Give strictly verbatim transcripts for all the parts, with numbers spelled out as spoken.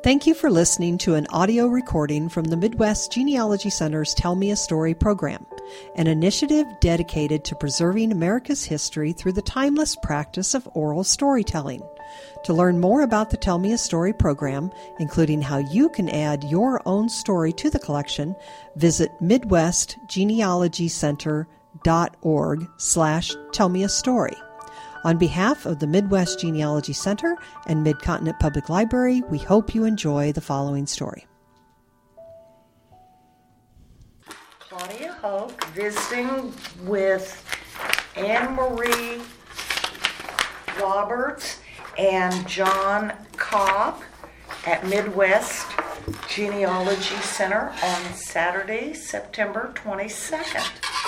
Thank you for listening to an audio recording from the Midwest Genealogy Center's Tell Me a Story program, an initiative dedicated to preserving America's history through the timeless practice of oral storytelling. To learn more about the Tell Me a Story program, including how you can add your own story to the collection, visit midwestgenealogycenter.org slash tell me a story. On behalf of the Midwest Genealogy Center and Mid-Continent Public Library, we hope you enjoy the following story. Claudia Hoke visiting with Anne Marie Roberts and John Cobb at Midwest Genealogy Center on Saturday, September twenty-second.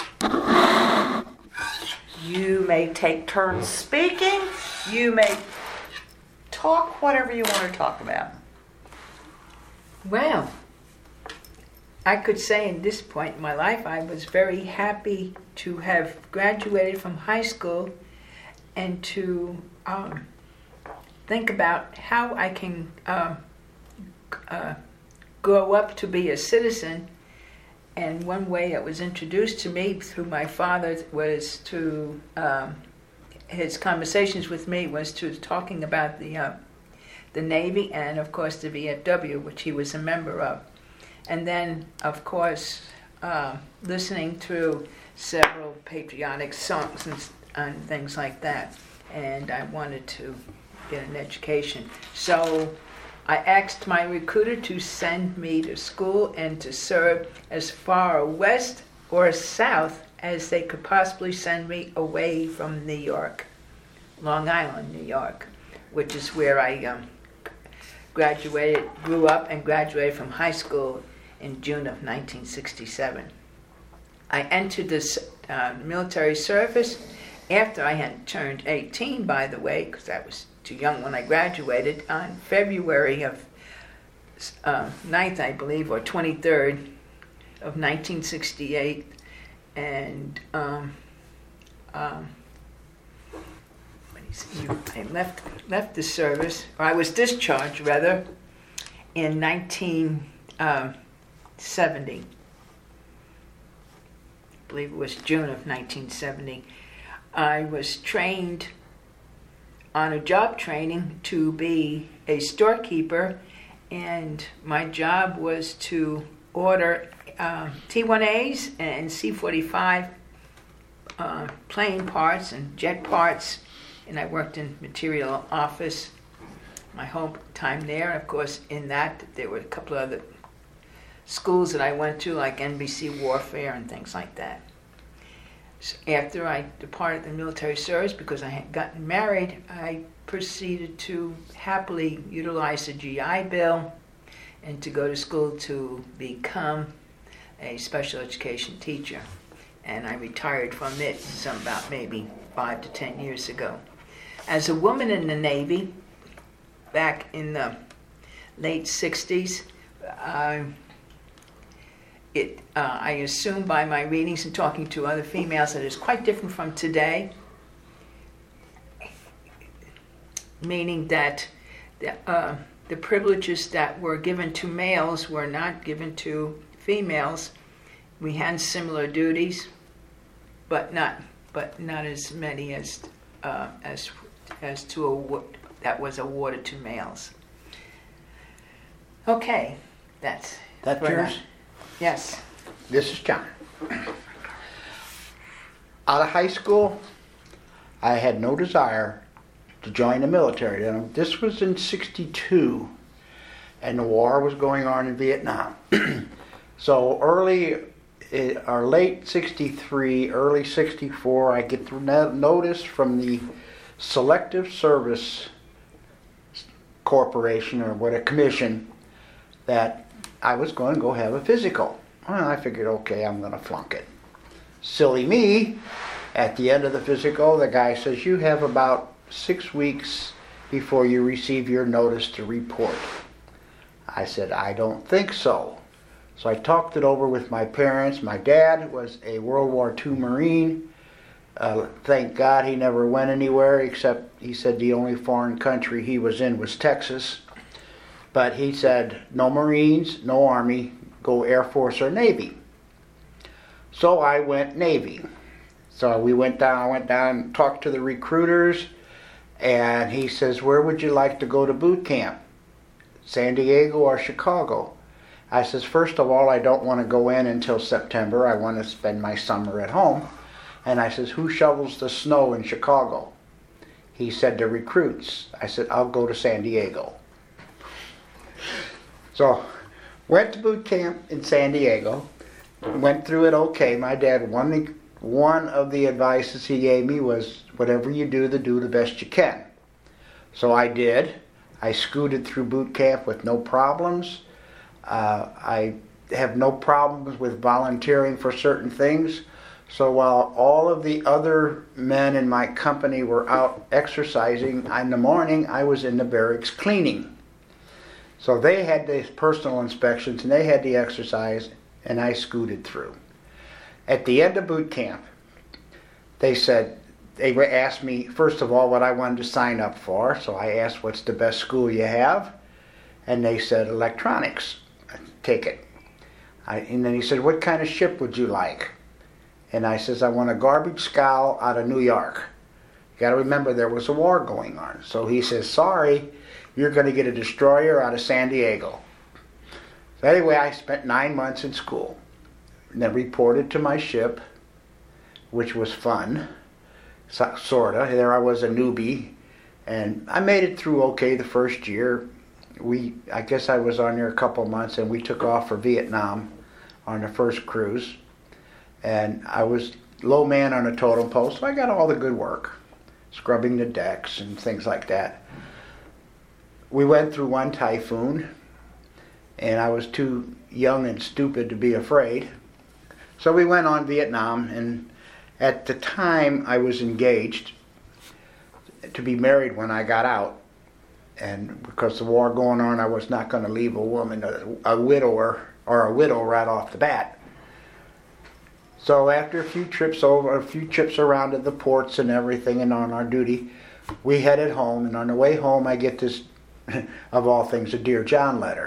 You may take turns speaking. You may talk whatever you want to talk about. Well, I could say at this point in my life I was very happy to have graduated from high school and to um, think about how I can uh, uh, grow up to be a citizen. And one way it was introduced to me through my father was to, um, his conversations with me was to talking about the uh, the Navy and, of course, the V F W, which he was a member of. And then, of course, uh, listening to several patriotic songs and, and things like that. And I wanted to get an education. So I asked my recruiter to send me to school and to serve as far west or south as they could possibly send me away from New York, Long Island, New York, which is where I um, graduated, grew up and graduated from high school in June of nineteen sixty-seven. I entered this uh, military service after I had turned eighteen, by the way, because I was too young when I graduated, on February of uh, ninth, I believe, or twenty-third of nineteen sixty-eight, and um, um, I left left the service, or I was discharged rather, in nineteen seventy. I believe it was June of nineteen seventy. I was trained on a job training to be a storekeeper, and my job was to order uh, T one A's and C forty-five uh, plane parts and jet parts, and I worked in material office my whole time there. And of course, in that, there were a couple of other schools that I went to, like N B C Warfare and things like that. After I departed the military service, because I had gotten married, I proceeded to happily utilize the G I Bill and to go to school to become a special education teacher. And I retired from it some about maybe five to ten years ago. As a woman in the Navy, back in the late sixties, uh, It, uh, I assume by my readings and talking to other females that it's quite different from today, meaning that the, uh, the privileges that were given to males were not given to females. We had similar duties, but not but not as many as uh, as as to a, that was awarded to males. Okay, that's that's yours. Now. Yes. This is John. Out of high school, I had no desire to join the military. This was in sixty-two, and the war was going on in Vietnam. So early, or late sixty-three, early sixty-four, I get notice from the Selective Service Corporation, or what, a commission, that I was going to go have a physical. Well, I figured, okay, I'm going to flunk it. Silly me. At the end of the physical, the guy says, you have about six weeks before you receive your notice to report. I said, I don't think so. So I talked it over with my parents. My dad was a World War Two Marine. Uh, thank God he never went anywhere, except he said the only foreign country he was in was Texas. But he said, no Marines, no Army, go Air Force or Navy. So I went Navy. So we went down, I went down and talked to the recruiters, and he says, where would you like to go to boot camp? San Diego or Chicago? I says, first of all, I don't want to go in until September. I want to spend my summer at home. And I says, who shovels the snow in Chicago? He said, the recruits. I said, I'll go to San Diego. So, went to boot camp in San Diego, went through it okay. My dad, one, one of the advices he gave me was, whatever you do, to do the best you can. So I did. I scooted through boot camp with no problems. Uh, I have no problems with volunteering for certain things. So while all of the other men in my company were out exercising, in the morning I was in the barracks cleaning. So they had the personal inspections and they had the exercise, and I scooted through. At the end of boot camp, they said, they asked me, first of all, what I wanted to sign up for. So I asked, what's the best school you have? And they said, electronics. Take it. I, and then he said, what kind of ship would you like? And I says, I want a garbage scow out of New York. You got to remember there was a war going on. So he says, sorry, you're going to get a destroyer out of San Diego. So anyway, I spent nine months in school. And then reported to my ship, which was fun, so, sort of. There I was a newbie, and I made it through okay the first year. We, I guess I was on there a couple months, and we took off for Vietnam on the first cruise. And I was low man on a totem pole, so I got all the good work, scrubbing the decks and things like that. We went through one typhoon, and I was too young and stupid to be afraid. So we went on Vietnam, and at the time I was engaged to be married when I got out. And because the war going on, I was not going to leave a woman, a, a widower, or a widow right off the bat. So after a few trips over, a few trips around to the ports and everything, and on our duty, we headed home. And on the way home, I get this, of all things, a Dear John letter.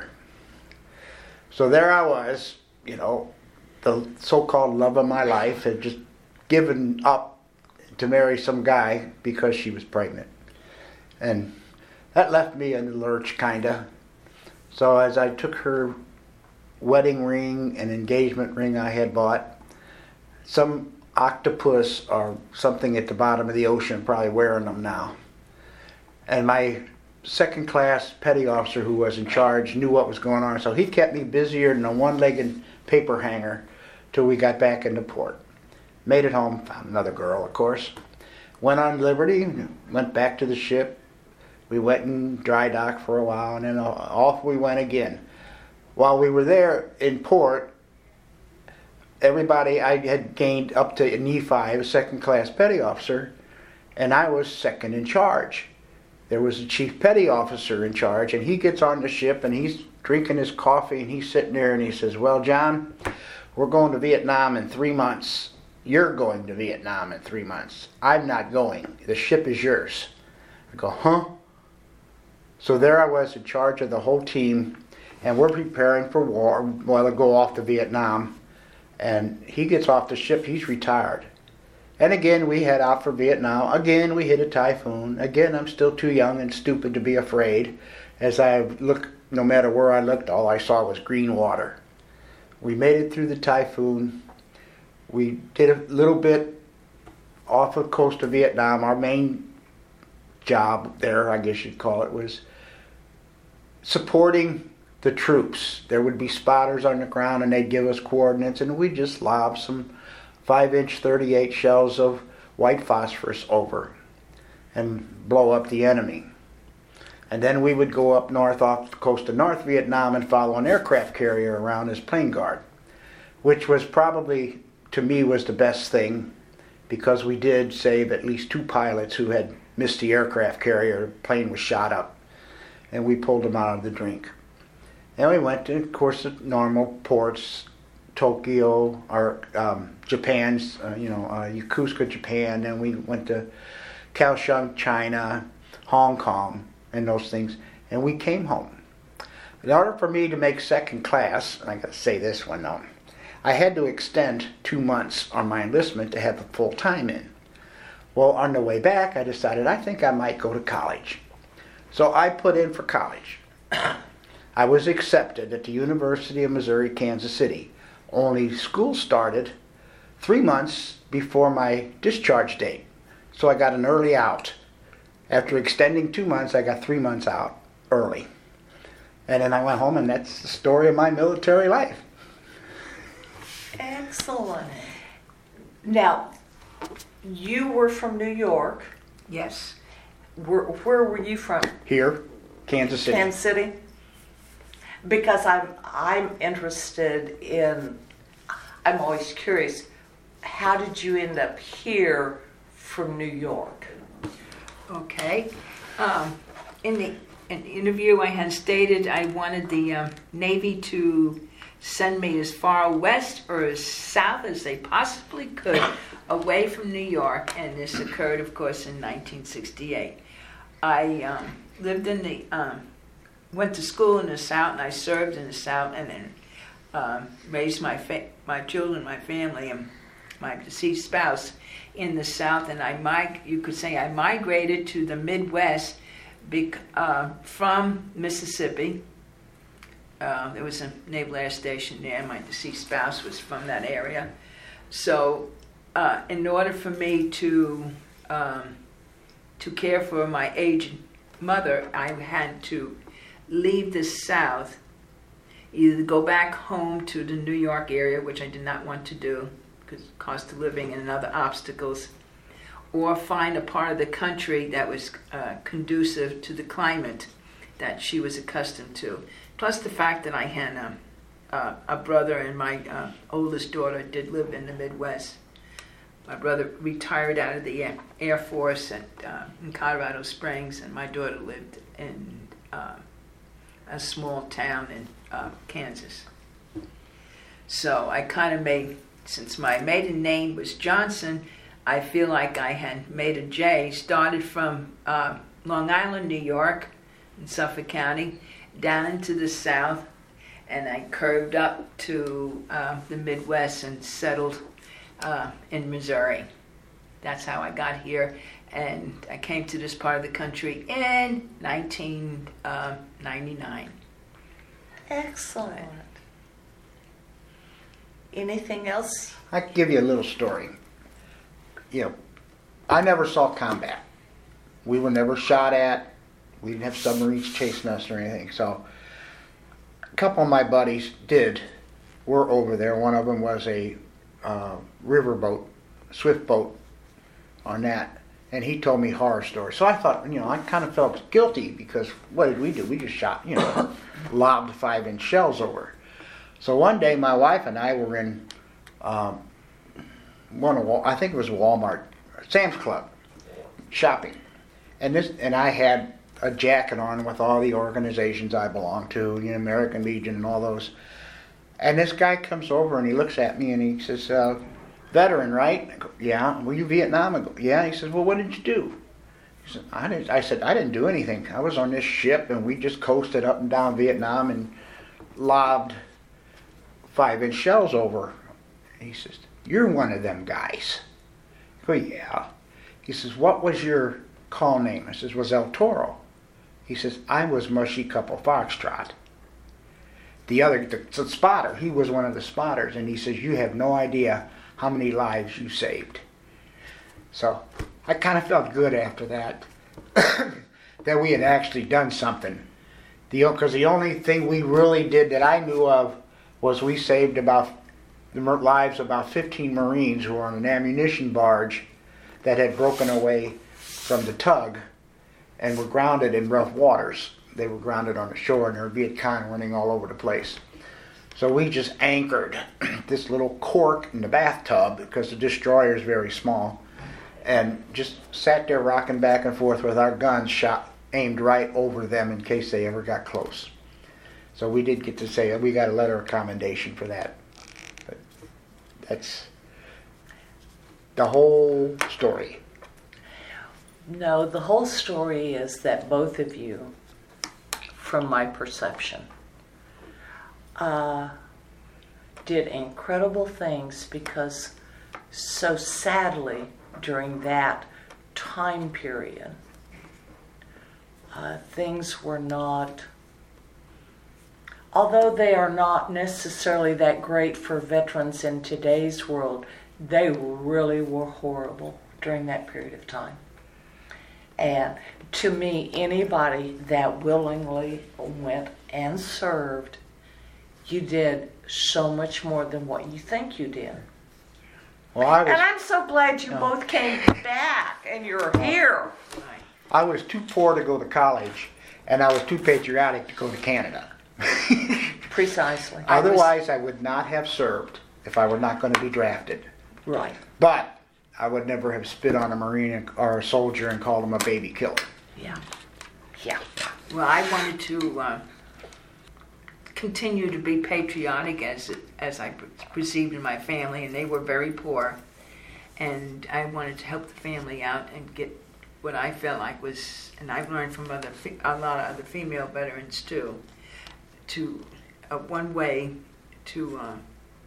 So there I was, you know, the so-called love of my life had just given up to marry some guy because she was pregnant. And that left me in the lurch, kinda. So as I took her wedding ring and engagement ring I had bought, some octopus or something at the bottom of the ocean, probably wearing them now. And my second class petty officer who was in charge knew what was going on, so he kept me busier than a one-legged paper hanger till we got back into port. Made it home, found another girl, of course. Went on Liberty, went back to the ship. We went in dry dock for a while, and then off we went again. While we were there in port, everybody, I had gained up to an E five, second class petty officer, and I was second in charge. There was a chief petty officer in charge, and he gets on the ship, and he's drinking his coffee, and he's sitting there, and he says, well, John, we're going to Vietnam in three months. You're going to Vietnam in three months. I'm not going. The ship is yours. I go, huh? So there I was in charge of the whole team, and we're preparing for war, well, to go off to Vietnam. And he gets off the ship, he's retired. And again, we head out for Vietnam. Again, we hit a typhoon. Again, I'm still too young and stupid to be afraid. As I look, no matter where I looked, all I saw was green water. We made it through the typhoon. We did a little bit off the coast of Vietnam. Our main job there, I guess you'd call it, was supporting the troops. There would be spotters on the ground, and they'd give us coordinates, and we'd just lob some five-inch thirty-eight shells of white phosphorus over and blow up the enemy. And then we would go up north off the coast of North Vietnam and follow an aircraft carrier around as plane guard, which was probably, to me, was the best thing, because we did save at least two pilots who had missed the aircraft carrier. The plane was shot up, and we pulled them out of the drink. And we went to, of course, the normal ports, Tokyo, or um, Japan's, uh, you know, uh, Yokosuka, Japan, and we went to Kaohsiung, China, Hong Kong, and those things, and we came home. In order for me to make second class, and I got to say this one though, I had to extend two months on my enlistment to have the full time in. Well, on the way back, I decided I think I might go to college. So I put in for college. I was accepted at the University of Missouri, Kansas City. Only school started three months before my discharge date. So I got an early out. After extending two months, I got three months out early. And then I went home, and that's the story of my military life. Excellent. Now, you were from New York. Yes. Where, where were you from? Here, Kansas City. Kansas City? Because I'm I'm interested in, I'm always curious, how did you end up here from New York? Okay. Um, in the in the interview, I had stated I wanted the um, Navy to send me as far west or as south as they possibly could away from New York, and this occurred, of course, in nineteen sixty-eight. I um, lived in the, um, went to school in the South, and I served in the South, and then um, raised my fa- my children, my family, and my deceased spouse in the South. And I, mig- you could say, I migrated to the Midwest bec- uh, from Mississippi. Uh, there was a Naval Air Station there. My deceased spouse was from that area. So uh, in order for me to um, to care for my aged mother, I had to leave the South, either go back home to the New York area, which I did not want to do because of cost of living and other obstacles, or find a part of the country that was uh, conducive to the climate that she was accustomed to. Plus the fact that I had um, uh, a brother, and my uh, oldest daughter did live in the Midwest. My brother retired out of the Air, Air Force at, uh, in Colorado Springs, and my daughter lived in uh, a small town in uh, Kansas. So I kind of made, since my maiden name was Johnson, I feel like I had made a J. Started from uh, Long Island, New York, in Suffolk County, down into the South, and I curved up to uh, the Midwest and settled uh, in Missouri. That's how I got here, and I came to this part of the country in nineteen ninety-nine. Excellent. Anything else? I can give you a little story. You know, I never saw combat. We were never shot at. We didn't have submarines chasing us or anything. So a couple of my buddies did, were over there. One of them was a uh, riverboat, swift boat on that. And he told me horror stories. So I thought, you know, I kind of felt guilty because what did we do? We just shot, you know, lobbed five-inch shells over. So one day my wife and I were in um, one of, I think it was Walmart, Sam's Club, shopping. And this, and I had a jacket on with all the organizations I belong to, you know, American Legion and all those. And this guy comes over and he looks at me and he says, uh, veteran, right? I go, yeah. Were you Vietnam? I go, yeah. He says, well, what did you do? He said, I didn't. I said, I didn't do anything. I was on this ship and we just coasted up and down Vietnam and lobbed five-inch shells over. And he says, you're one of them guys. I go, yeah. He says, what was your call name? I says, was El Toro. He says, I was Mushy Couple Foxtrot. The other, the, the spotter, he was one of the spotters, and he says, you have no idea how many lives you saved. So I kind of felt good after that, that we had actually done something. Because the, the only thing we really did that I knew of was we saved about the lives of about fifteen Marines who were on an ammunition barge that had broken away from the tug and were grounded in rough waters. They were grounded on the shore, and there were Viet Cong running all over the place. So we just anchored this little cork in the bathtub because the destroyer is very small, and just sat there rocking back and forth with our guns shot aimed right over them in case they ever got close. So we did get to say we got a letter of commendation for that. But that's the whole story. No, the whole story is that both of you, from my perception, uh, did incredible things, because so sadly during that time period, uh, things were not, although they are not necessarily that great for veterans in today's world, they really were horrible during that period of time. And to me, anybody that willingly went and served, you did so much more than what you think you did. Well, I was, and I'm so glad you no. both came back and you're here. I was too poor to go to college, and I was too patriotic to go to Canada. Precisely. Otherwise, I, was, I would not have served if I were not going to be drafted. Right. But I would never have spit on a Marine or a soldier and called him a baby killer. Yeah. Yeah. Well, I wanted to uh, continue to be patriotic as as I perceived in my family, and they were very poor. And I wanted to help the family out and get what I felt like was, and I've learned from other a lot of other female veterans too, to uh, one way to, uh,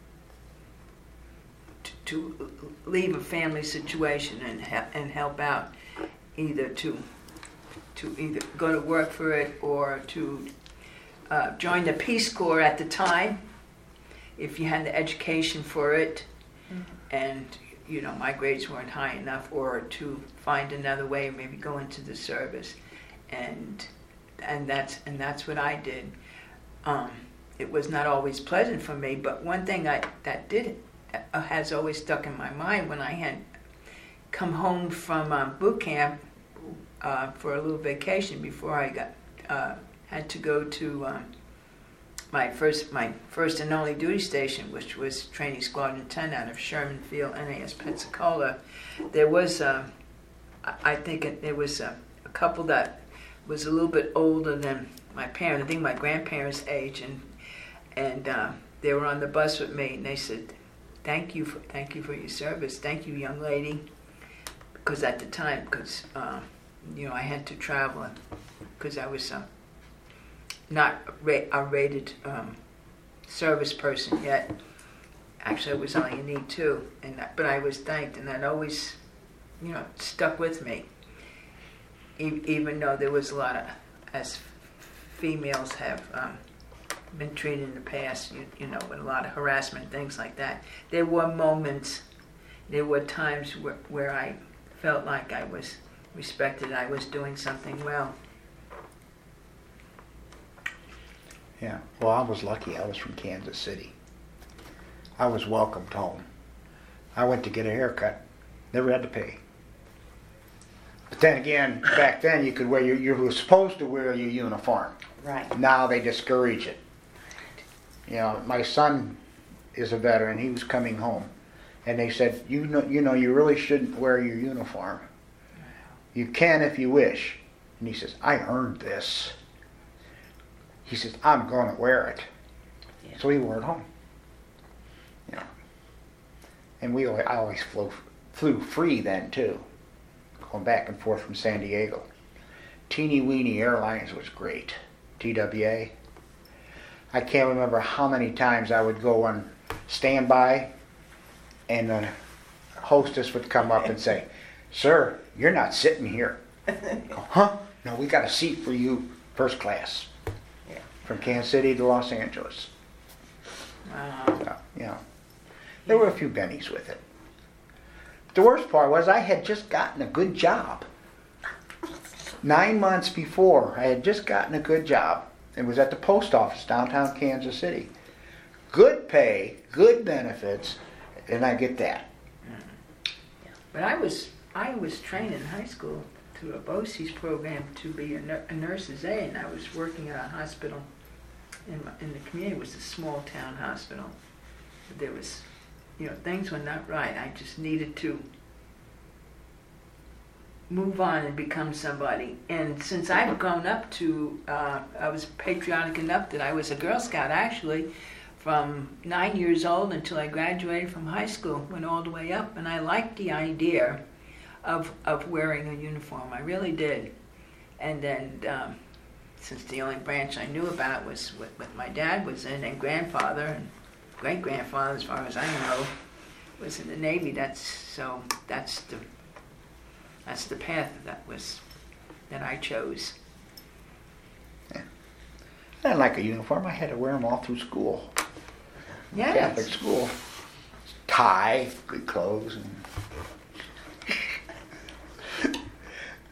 to to leave a family situation and ha- and help out, either to to either go to work for it or to uh, join the Peace Corps at the time, if you had the education for it, mm-hmm. and you know my grades weren't high enough, or to find another way, maybe go into the service, and and that's and that's what I did. Um, it was not always pleasant for me, but one thing I that did uh, has always stuck in my mind when I had come home from uh, boot camp uh, for a little vacation before I got uh, had to go to um, my first my first and only duty station, which was Training Squadron ten out of Sherman Field, N A S Pensacola. There was, uh, I think it, there was a, a couple that was a little bit older than my parents. I think my grandparents' age, and and uh, they were on the bus with me, and they said, "Thank you for thank you for your service. Thank you, young lady," because at the time, because uh, you know I had to travel, because I was. Uh, not ra- a rated um, service person yet. Actually, I was only an E two, and that, but I was thanked, and that always, you know, stuck with me. E- even though there was a lot of, as females have um, been treated in the past, you, you know, with a lot of harassment, things like that. There were moments, there were times where, where I felt like I was respected, I was doing something well. Yeah, well, I was lucky. I was from Kansas City. I was welcomed home. I went to get a haircut. Never had to pay. But then again, back then you could wear your, you were supposed to wear your uniform. Right. Now they discourage it. You know, my son is a veteran. He was coming home, and they said, "You know, you know, you really shouldn't wear your uniform. You can if you wish." And he says, "I earned this." He says, "I'm going to wear it." Yeah. So he wore it home. You know. And we, I always flew, flew free then too, going back and forth from San Diego. Teeny Weeny Airlines was great. T W A. I can't remember how many times I would go on standby, and the hostess would come up and say, "Sir, you're not sitting here." Go, "Huh? No, we got a seat for you, first class." From Kansas City to Los Angeles. Wow. So, you know, there were a few bennies with it. The worst part was I had just gotten a good job. Nine months before, I had just gotten a good job. It was at the post office, downtown Kansas City. Good pay, good benefits, and I get that. But I was I was trained in high school through a BOCES program to be a, nur- a nurse's aide, and I was working at a hospital in, my, in the community. It was a small town hospital. But there was, you know, things were not right. I just needed to move on and become somebody. And since I've grown up to, uh, I was patriotic enough that I was a Girl Scout actually from nine years old until I graduated from high school, went all the way up, and I liked the idea of of wearing a uniform. I really did. And then um, since the only branch I knew about was what, what my dad was in, and grandfather and great grandfather, as far as I know, was in the Navy. That's so. That's the that's the path that was that I chose. Yeah. I didn't like a uniform. I had to wear them all through school. Yes. Catholic school. Tie, good clothes, and